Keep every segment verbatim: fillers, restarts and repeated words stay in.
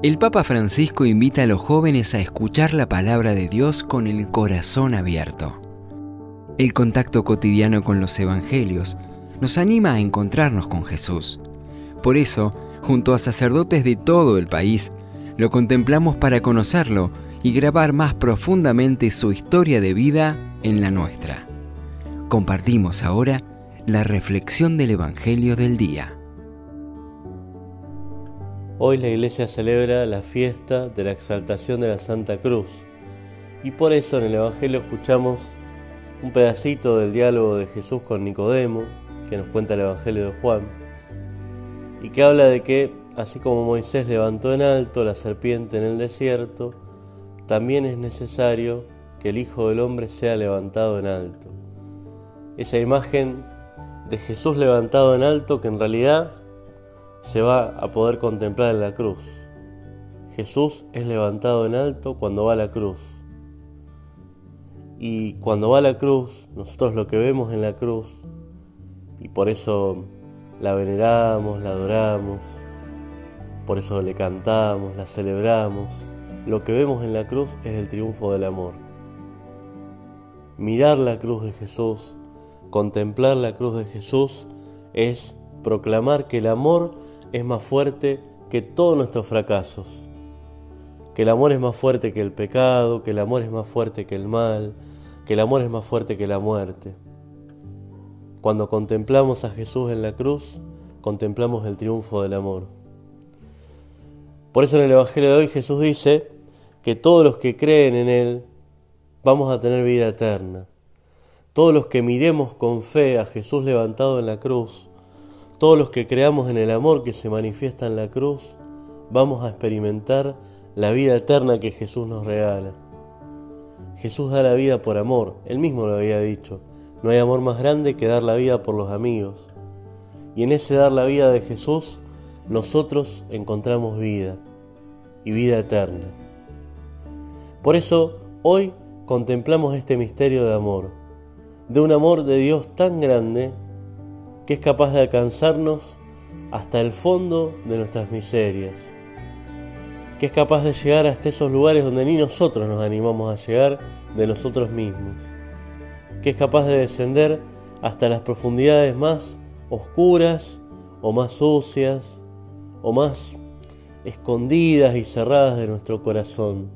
El Papa Francisco invita a los jóvenes a escuchar la palabra de Dios con el corazón abierto. El contacto cotidiano con los evangelios nos anima a encontrarnos con Jesús. Por eso, junto a sacerdotes de todo el país, lo contemplamos para conocerlo y grabar más profundamente su historia de vida en la nuestra. Compartimos ahora la reflexión del Evangelio del día. Hoy la Iglesia celebra la fiesta de la exaltación de la Santa Cruz y por eso en el Evangelio escuchamos un pedacito del diálogo de Jesús con Nicodemo que nos cuenta el Evangelio de Juan y que habla de que así como Moisés levantó en alto la serpiente en el desierto, también es necesario que el Hijo del Hombre sea levantado en alto. Esa imagen de Jesús levantado en alto que en realidad se va a poder contemplar en la cruz. Jesús es levantado en alto cuando va a la cruz. Y cuando va a la cruz, nosotros lo que vemos en la cruz, y por eso la veneramos, la adoramos, por eso le cantamos, la celebramos, lo que vemos en la cruz es el triunfo del amor. Mirar la cruz de Jesús, contemplar la cruz de Jesús, es proclamar que el amor es más fuerte que todos nuestros fracasos, que el amor es más fuerte que el pecado, que el amor es más fuerte que el mal, que el amor es más fuerte que la muerte. Cuando contemplamos a Jesús en la cruz, contemplamos el triunfo del amor. Por eso en el Evangelio de hoy Jesús dice que todos los que creen en Él vamos a tener vida eterna. Todos los que miremos con fe a Jesús levantado en la cruz, todos los que creamos en el amor que se manifiesta en la cruz, vamos a experimentar la vida eterna que Jesús nos regala. Jesús da la vida por amor, Él mismo lo había dicho. No hay amor más grande que dar la vida por los amigos. Y en ese dar la vida de Jesús, nosotros encontramos vida y vida eterna. Por eso, hoy contemplamos este misterio de amor, de un amor de Dios tan grande que es capaz de alcanzarnos hasta el fondo de nuestras miserias, que es capaz de llegar hasta esos lugares donde ni nosotros nos animamos a llegar de nosotros mismos, que es capaz de descender hasta las profundidades más oscuras o más sucias o más escondidas y cerradas de nuestro corazón.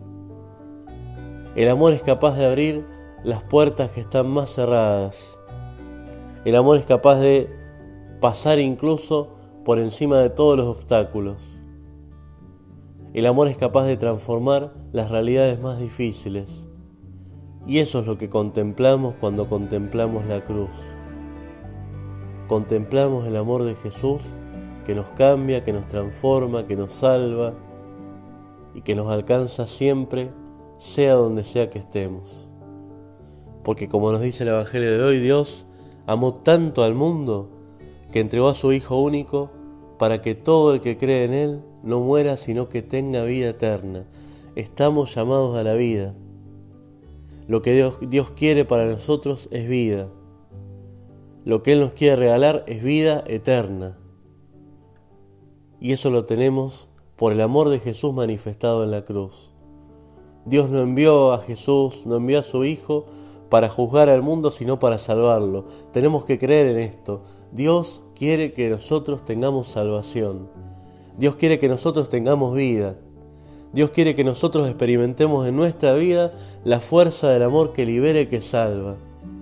El amor es capaz de abrir las puertas que están más cerradas. El amor es capaz de pasar incluso por encima de todos los obstáculos. El amor es capaz de transformar las realidades más difíciles. Y eso es lo que contemplamos cuando contemplamos la cruz. Contemplamos el amor de Jesús que nos cambia, que nos transforma, que nos salva y que nos alcanza siempre, sea donde sea que estemos. Porque como nos dice el Evangelio de hoy, Dios amó tanto al mundo que entregó a su Hijo único para que todo el que cree en Él no muera, sino que tenga vida eterna. Estamos llamados a la vida. Lo que Dios, Dios quiere para nosotros es vida. Lo que Él nos quiere regalar es vida eterna. Y eso lo tenemos por el amor de Jesús manifestado en la cruz. Dios no envió a Jesús, no envió a su Hijo para juzgar al mundo, sino para salvarlo. Tenemos que creer en esto. Dios quiere que nosotros tengamos salvación. Dios quiere que nosotros tengamos vida. Dios quiere que nosotros experimentemos en nuestra vida la fuerza del amor que libera y que salva.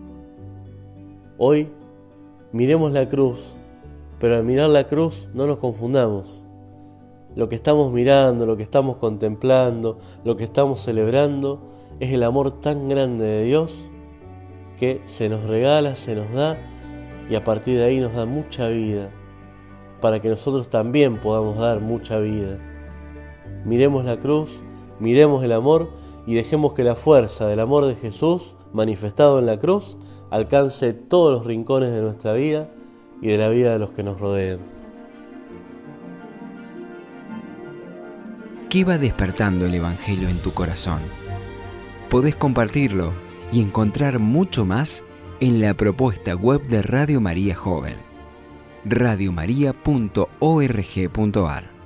Hoy miremos la cruz, pero al mirar la cruz no nos confundamos. Lo que estamos mirando, lo que estamos contemplando, lo que estamos celebrando es el amor tan grande de Dios que se nos regala, se nos da y a partir de ahí nos da mucha vida para que nosotros también podamos dar mucha vida. Miremos la cruz, miremos el amor y dejemos que la fuerza del amor de Jesús manifestado en la cruz alcance todos los rincones de nuestra vida y de la vida de los que nos rodean. ¿Qué va despertando el Evangelio en tu corazón? Podés compartirlo y encontrar mucho más en la propuesta web de Radio María Joven, radiomaria punto org punto ar.